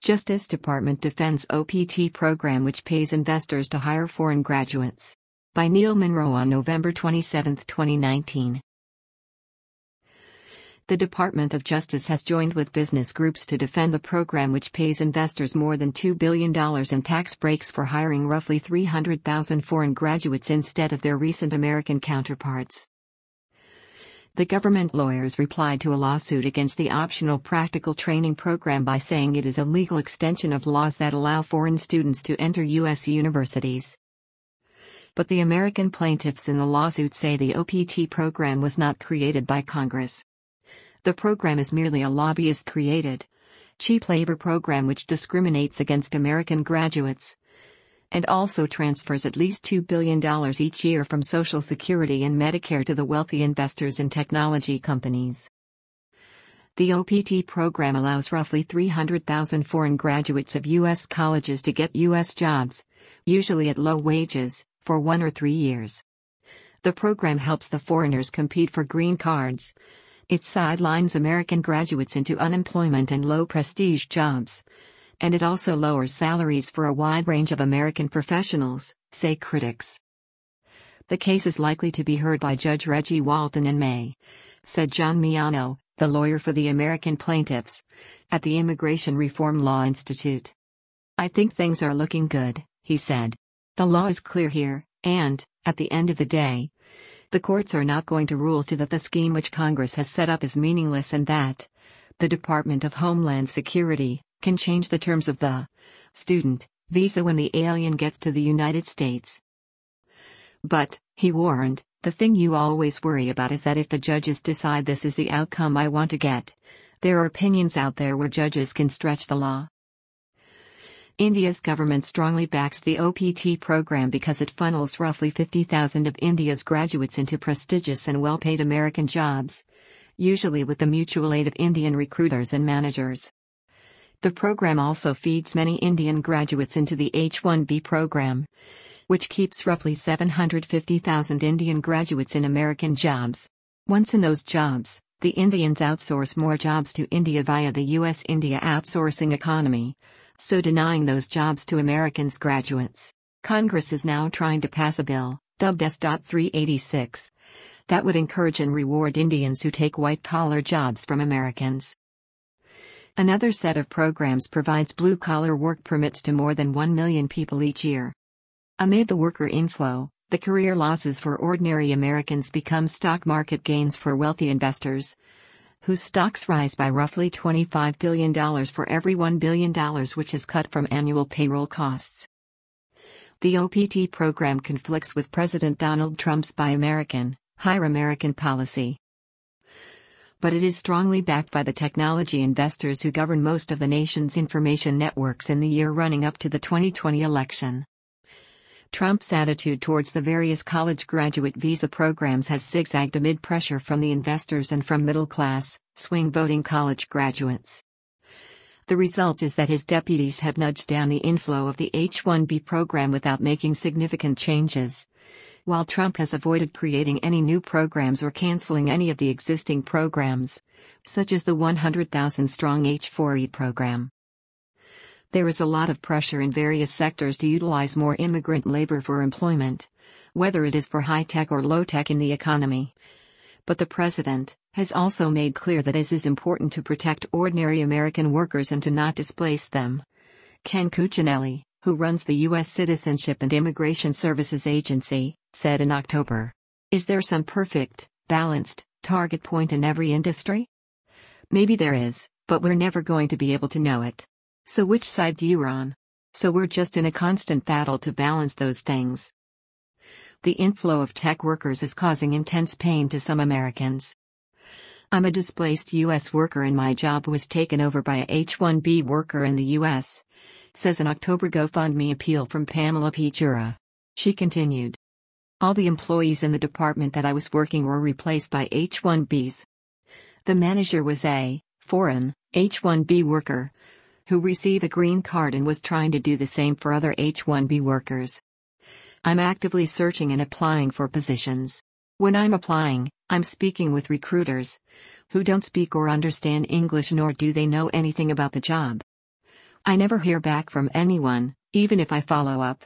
Justice Department defends OPT program which pays investors to hire foreign graduates. By Neil Monroe on November 27, 2019. The Department of Justice has joined with business groups to defend the program which pays investors more than $2 billion in tax breaks for hiring roughly 300,000 foreign graduates instead of their recent American counterparts. The government lawyers replied to a lawsuit against the optional practical training program by saying it is a legal extension of laws that allow foreign students to enter U.S. universities. But the American plaintiffs in the lawsuit say the OPT program was not created by Congress. The program is merely a lobbyist-created, cheap labor program which discriminates against American graduates, and also transfers at least $2 billion each year from Social Security and Medicare to the wealthy investors in technology companies. The OPT program allows roughly 300,000 foreign graduates of U.S. colleges to get U.S. jobs, usually at low wages, for 1 or 3 years. The program helps the foreigners compete for green cards. It sidelines American graduates into unemployment and low-prestige jobs. And it also lowers salaries for a wide range of American professionals, say critics. The case is likely to be heard by Judge Reggie Walton in May, said John Miano, the lawyer for the American plaintiffs, at the Immigration Reform Law Institute. I think things are looking good, he said. The law is clear here, and, at the end of the day, the courts are not going to rule that the scheme which Congress has set up is meaningless and that the Department of Homeland Security can change the terms of the student visa when the alien gets to the United States. But, he warned, the thing you always worry about is that if the judges decide this is the outcome I want to get, there are opinions out there where judges can stretch the law. India's government strongly backs the OPT program because it funnels roughly 50,000 of India's graduates into prestigious and well-paid American jobs, usually with the mutual aid of Indian recruiters and managers. The program also feeds many Indian graduates into the H-1B program, which keeps roughly 750,000 Indian graduates in American jobs. Once in those jobs, the Indians outsource more jobs to India via the U.S.-India outsourcing economy, so denying those jobs to Americans' graduates. Congress is now trying to pass a bill, dubbed S.386, that would encourage and reward Indians who take white-collar jobs from Americans. Another set of programs provides blue-collar work permits to more than 1 million people each year. Amid the worker inflow, the career losses for ordinary Americans become stock market gains for wealthy investors, whose stocks rise by roughly $25 billion for every $1 billion which is cut from annual payroll costs. The OPT program conflicts with President Donald Trump's Buy American, Hire American policy. But it is strongly backed by the technology investors who govern most of the nation's information networks in the year running up to the 2020 election. Trump's attitude towards the various college graduate visa programs has zigzagged amid pressure from the investors and from middle-class, swing-voting college graduates. The result is that his deputies have nudged down the inflow of the H-1B program without making significant changes, while Trump has avoided creating any new programs or canceling any of the existing programs, such as the 100,000-strong H-4E program. There is a lot of pressure in various sectors to utilize more immigrant labor for employment, whether it is for high-tech or low-tech in the economy. But the president has also made clear that it is important to protect ordinary American workers and to not displace them. Ken Cuccinelli, who runs the U.S. Citizenship and Immigration Services Agency, said in October, "Is there some perfect, balanced, target point in every industry? Maybe there is, but we're never going to be able to know it. So which side do you on? So we're just in a constant battle to balance those things." The inflow of tech workers is causing intense pain to some Americans. "I'm a displaced U.S. worker and my job was taken over by a H-1B worker in the U.S., says an October GoFundMe appeal from Pamela P. Jura. She continued, "All the employees in the department that I was working were replaced by H-1Bs. The manager was a foreign H-1B worker who received a green card and was trying to do the same for other H-1B workers. I'm actively searching and applying for positions. When I'm applying, I'm speaking with recruiters who don't speak or understand English nor do they know anything about the job. I never hear back from anyone, even if I follow up.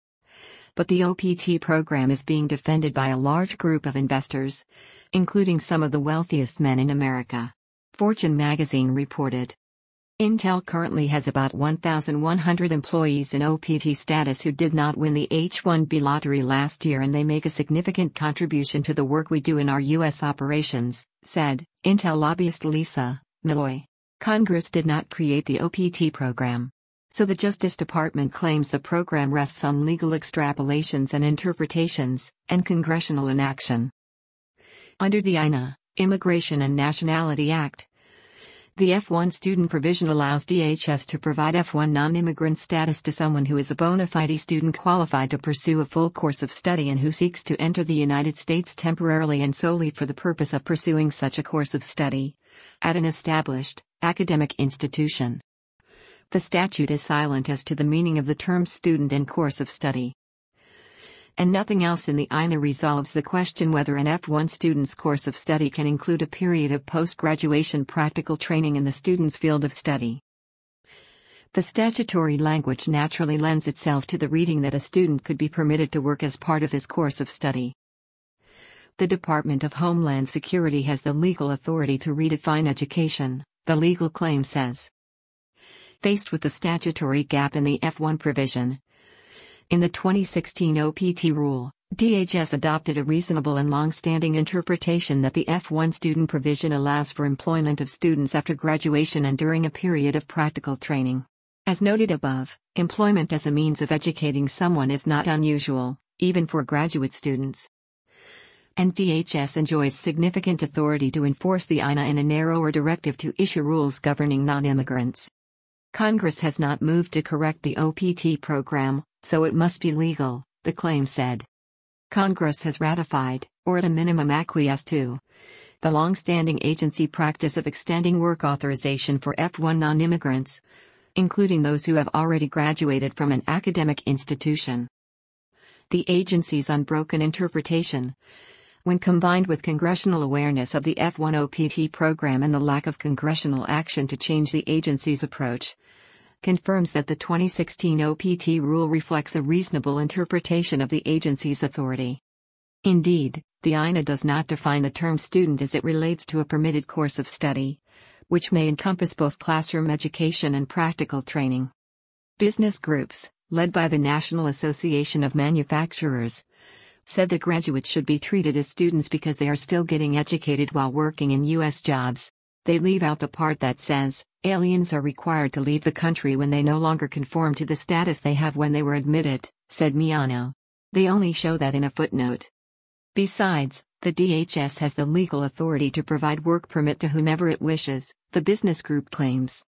But the OPT program is being defended by a large group of investors, including some of the wealthiest men in America. Fortune magazine reported. Intel currently has about 1,100 employees in OPT status who did not win the H-1B lottery last year, and they make a significant contribution to the work we do in our U.S. operations, said Intel lobbyist Lisa Milloy. Congress did not create the OPT program. So the Justice Department claims the program rests on legal extrapolations and interpretations, and congressional inaction. Under the INA, Immigration and Nationality Act, the F-1 student provision allows DHS to provide F-1 non-immigrant status to someone who is a bona fide student qualified to pursue a full course of study and who seeks to enter the United States temporarily and solely for the purpose of pursuing such a course of study at an established academic institution. The statute is silent as to the meaning of the terms student and course of study. And nothing else in the INA resolves the question whether an F-1 student's course of study can include a period of post-graduation practical training in the student's field of study. The statutory language naturally lends itself to the reading that a student could be permitted to work as part of his course of study. The Department of Homeland Security has the legal authority to redefine education, the legal claim says. Faced with the statutory gap in the F-1 provision, in the 2016 OPT rule, DHS adopted a reasonable and long-standing interpretation that the F-1 student provision allows for employment of students after graduation and during a period of practical training. As noted above, employment as a means of educating someone is not unusual, even for graduate students. And DHS enjoys significant authority to enforce the INA in a narrower directive to issue rules governing non-immigrants. Congress has not moved to correct the OPT program, so it must be legal, the claim said. Congress has ratified, or at a minimum acquiesced to, the long-standing agency practice of extending work authorization for F-1 non-immigrants, including those who have already graduated from an academic institution. The agency's unbroken interpretation, when combined with congressional awareness of the F-1 OPT program and the lack of congressional action to change the agency's approach, confirms that the 2016 OPT rule reflects a reasonable interpretation of the agency's authority. Indeed, the INA does not define the term student as it relates to a permitted course of study, which may encompass both classroom education and practical training. Business groups, led by the National Association of Manufacturers, said that graduates should be treated as students because they are still getting educated while working in U.S. jobs. They leave out the part that says, aliens are required to leave the country when they no longer conform to the status they have when they were admitted, said Miano. They only show that in a footnote. Besides, the DHS has the legal authority to provide work permit to whomever it wishes, the business group claims.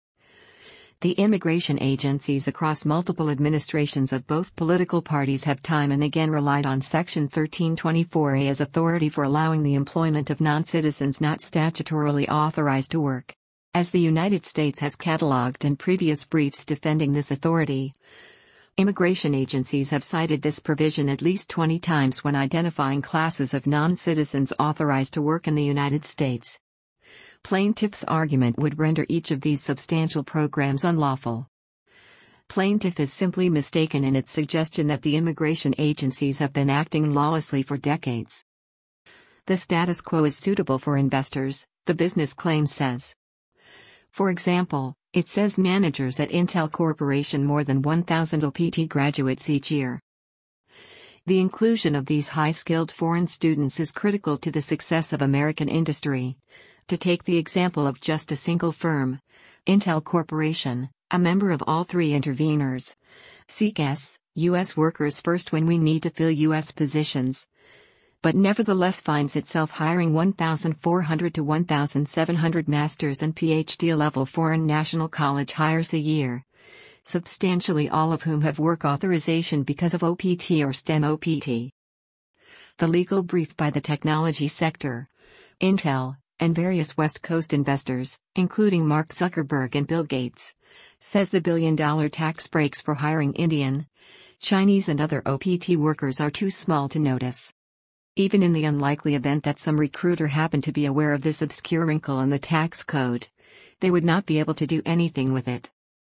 The immigration agencies across multiple administrations of both political parties have time and again relied on Section 1324A as authority for allowing the employment of non-citizens not statutorily authorized to work. As the United States has cataloged in previous briefs defending this authority, immigration agencies have cited this provision at least 20 times when identifying classes of non-citizens authorized to work in the United States. Plaintiff's argument would render each of these substantial programs unlawful. Plaintiff is simply mistaken in its suggestion that the immigration agencies have been acting lawlessly for decades. The status quo is suitable for investors, the business claim says. For example, it says managers at Intel Corporation more than 1,000 OPT graduates each year. The inclusion of these high-skilled foreign students is critical to the success of American industry. To take the example of just a single firm, Intel Corporation, a member of all three interveners, seeks U.S. workers first when we need to fill U.S. positions, but nevertheless finds itself hiring 1,400 to 1,700 master's and PhD-level foreign national college hires a year, substantially all of whom have work authorization because of OPT or STEM OPT. The legal brief by the technology sector, Intel, and various West Coast investors, including Mark Zuckerberg and Bill Gates, says the billion-dollar tax breaks for hiring Indian, Chinese and other OPT workers are too small to notice. Even in the unlikely event that some recruiter happened to be aware of this obscure wrinkle in the tax code, they would not be able to do anything with it.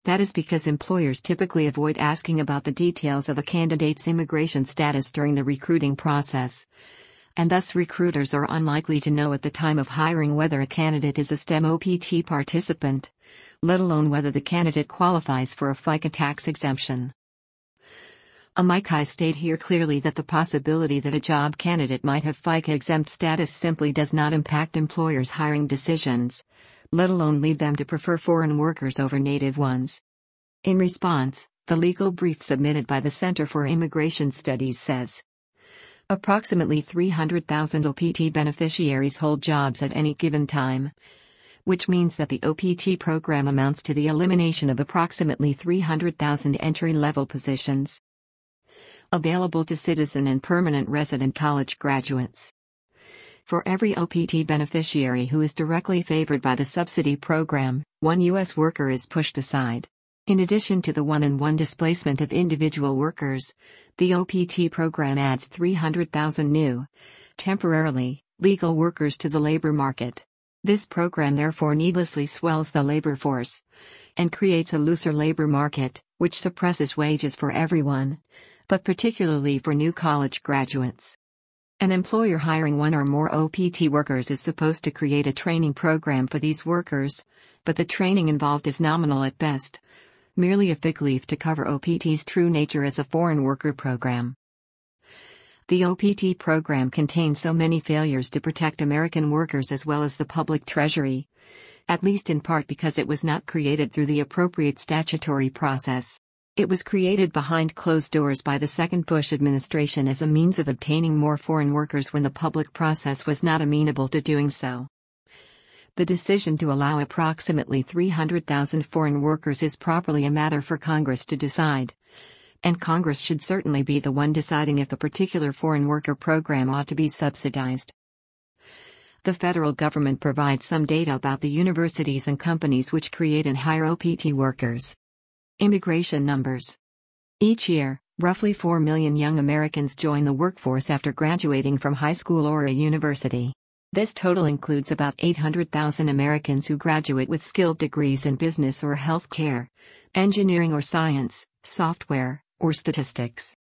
That is because employers typically avoid asking about the details of a candidate's immigration status during the recruiting process. And thus recruiters are unlikely to know at the time of hiring whether a candidate is a STEM OPT participant, let alone whether the candidate qualifies for a FICA tax exemption. I state here clearly that the possibility that a job candidate might have FICA-exempt status simply does not impact employers' hiring decisions, let alone lead them to prefer foreign workers over native ones. In response, the legal brief submitted by the Center for Immigration Studies says, approximately 300,000 OPT beneficiaries hold jobs at any given time, which means that the OPT program amounts to the elimination of approximately 300,000 entry-level positions available to citizen and permanent resident college graduates. For every OPT beneficiary who is directly favored by the subsidy program, one U.S. worker is pushed aside. In addition to the one-on-one displacement of individual workers, the OPT program adds 300,000 new, temporarily, legal workers to the labor market. This program therefore needlessly swells the labor force and creates a looser labor market, which suppresses wages for everyone, but particularly for new college graduates. An employer hiring one or more OPT workers is supposed to create a training program for these workers, but the training involved is nominal at best, merely a fig leaf to cover OPT's true nature as a foreign worker program. The OPT program contains so many failures to protect American workers as well as the public treasury, at least in part because it was not created through the appropriate statutory process. It was created behind closed doors by the second Bush administration as a means of obtaining more foreign workers when the public process was not amenable to doing so. The decision to allow approximately 300,000 foreign workers is properly a matter for Congress to decide, and Congress should certainly be the one deciding if a particular foreign worker program ought to be subsidized. The federal government provides some data about the universities and companies which create and hire OPT workers. Immigration numbers. Each year, roughly 4 million young Americans join the workforce after graduating from high school or a university. This total includes about 800,000 Americans who graduate with skilled degrees in business or healthcare, engineering or science, software, or statistics.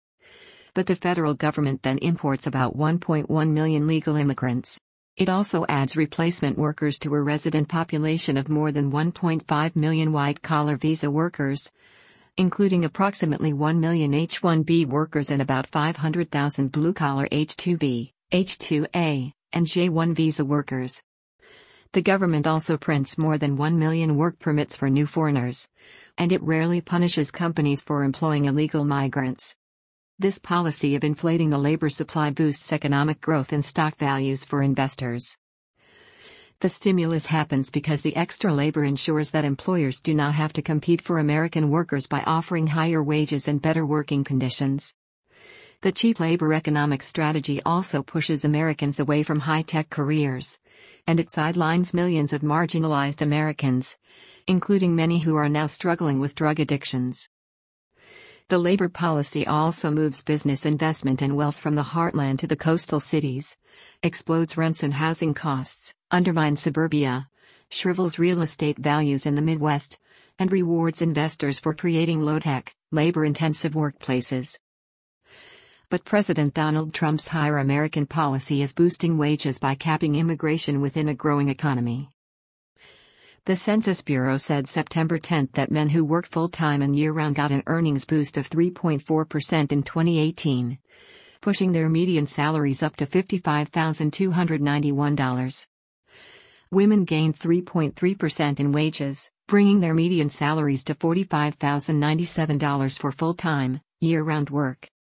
But the federal government then imports about 1.1 million legal immigrants. It also adds replacement workers to a resident population of more than 1.5 million white-collar visa workers, including approximately 1 million H-1B workers and about 500,000 blue-collar H-2B, H-2A, and J-1 visa workers. The government also prints more than 1 million work permits for new foreigners, and it rarely punishes companies for employing illegal migrants. This policy of inflating the labor supply boosts economic growth and stock values for investors. The stimulus happens because the extra labor ensures that employers do not have to compete for American workers by offering higher wages and better working conditions. The cheap labor economic strategy also pushes Americans away from high-tech careers, and it sidelines millions of marginalized Americans, including many who are now struggling with drug addictions. The labor policy also moves business investment and wealth from the heartland to the coastal cities, explodes rents and housing costs, undermines suburbia, shrivels real estate values in the Midwest, and rewards investors for creating low-tech, labor-intensive workplaces. But President Donald Trump's Hire American policy is boosting wages by capping immigration within a growing economy. The Census Bureau said September 10 that men who work full-time and year-round got an earnings boost of 3.4% in 2018, pushing their median salaries up to $55,291. Women gained 3.3% in wages, bringing their median salaries to $45,097 for full-time, year-round work.